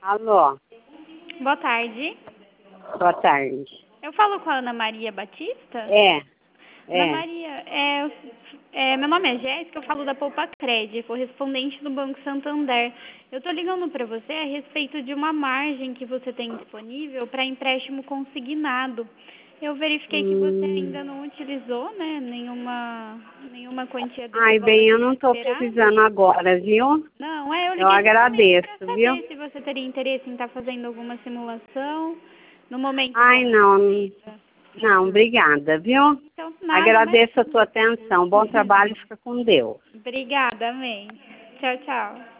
Alô, Boa tarde. boa tarde. Eu falo com a Ana Maria Batista? Ana É. Maria, meu nome é Jéssica, eu falo da Poupa Cred, correspondente do Banco Santander. Eu estou ligando para você a respeito de uma margem que você tem disponível para empréstimo consignado. Eu verifiquei que você ainda não utilizou, né, nenhuma quantia desse Ai, valor bem, eu não tô esperado. precisando agora, viu? Não, eu Eu liguei justamente agradeço, para viu? saber se você teria interesse em estar fazendo alguma simulação. No momento Ai, não não, precisa. não, obrigada, viu? Então, nada, Agradeço a imagina. tua atenção. Bom trabalho e fica com Deus. Obrigada, amém. Tchau, tchau.